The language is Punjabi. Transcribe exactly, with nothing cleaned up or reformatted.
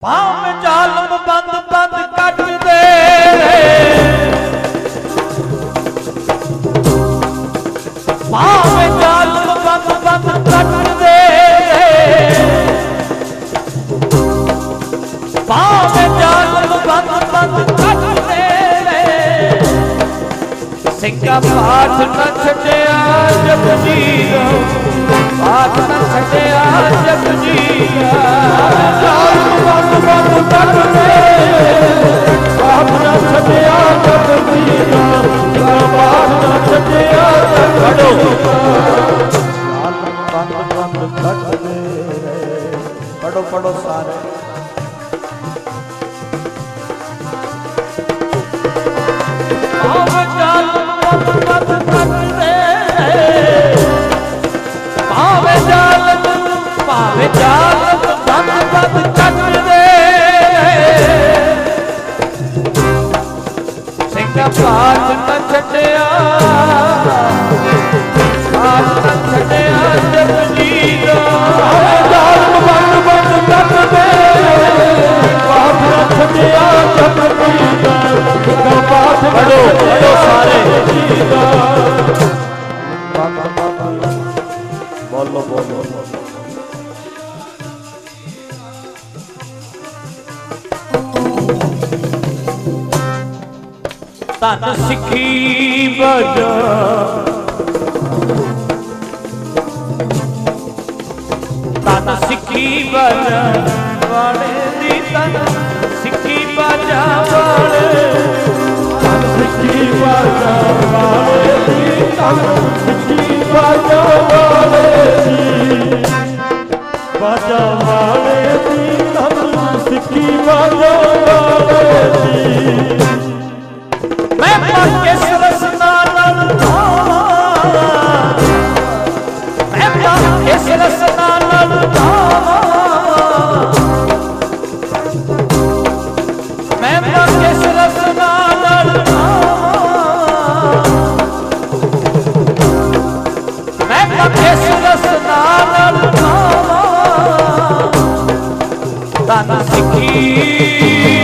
ਭਾਵੇਂ ਜ਼ਾਲਮ ਬੰਦ ਬੰਦ ਕੱਟ ਦੇ, ਭਾਵੇਂ ਜ਼ਾਲਮ ਬੰਦ ਬੰਦ ਕੱਟ ਦੇ, ਭਾਵੇਂ ਜ਼ਾਲਮ ਬੰਦ ਬੰਦ ਕੱਟ ਦੇ, ਸਿੰਘਾ ਪਾਠ ਨਾ ਛੱਡਿਆ ਜਪਜੀ ਦਾ, ਪਾਠ ਨਾ ਛੱਡਿਆ ਜਪਜੀ ਦਾ। ਜ਼ਾਲਮ ਬੰਦ ਬੰਦ ਕੱਟ ਦੇ, ਪਾਠ ਨਾ ਛੱਡਿਆ ਜਪਜੀ ਦਾ, ਪਾਠ ਨਾ ਛੱਡਿਆ ਜਪਜੀ ਦਾ। ਜ਼ਾਲਮ ਬੰਦ ਬੰਦ ਕੱਟ ਦੇ। ਪੜੋ ਪੜੋ ਸਾਰੇ। ਭਾਵੇਂ ਜ਼ਾਲਮ ਬੰਦ ਬੰਦ ਕੱਟ ਦੇ, ਭਾਵੇਂ ਜ਼ਾਲਮ ਭਾਵੇਂ ਜ਼ਾਲਮ ਬੰਦ ਬੰਦ ਕੱਟ ਦੇ, ਸਿੰਘਾ ਪਾਠ ਨਾ ਛੱਡਿਆ, ਪਾਠ ਨਾ ਛੱਡਿਆ ਜਪਜੀ ਦਾ। ਜ਼ਾਲਮ ਬੰਦ ਬੰਦ ਕੱਟ ਦੇ, ਪਾਠ ਨਾ ਛੱਡਿਆ ਜਪਜੀ ਦਾ, ਸਿੰਘਾ ਪਾਠ ਪੜੋ ਪੜੋ ਸਾਰੇ। ਬੋਲੋ ਬੋਲੋ ਧੰਨ ਸਿੱਖੀ ਵਜਾ, ਧੰਨ ਸਿੱਖੀ ਵਜਾ ਵਾਲੇ ਦੀ, ਧੰਨ ਸਿੱਖੀ ਵਜਾ ਵਾਲੇ, ਧੰਨ ਸਿੱਖੀ ਵਜਾ ਵਾਲੇ ਦੀ, ਧੰਨ ਸਿੱਖੀ ਵਜਾ ਵਾਲੇ ਦੀ, ਵਜਾ ਵਾਲੇ ਦੀ, ਧੰਨ ਸਿੱਖੀ ਵਜਾ ਵਾਲੇ ਦੀ। ਮੈਂ ਪਾਕੇ ਸਰਸਨਾ ਨਾਲ ਧਾਵਾਂ, ਮੈਂ ਪਾਕੇ ਸਰਸਨਾ ਨਾਲ ਧਾਵਾਂ, ਮੈਂ ਪਾਕੇ ਸਰਸਨਾ ਨਾਲ ਧਾਵਾਂ, ਮੈਂ ਪਾਕੇ ਸਰਸਨਾ ਨਾਲ ਧਾਵਾਂ। ਧੰਨ ਸਿੱਖੀ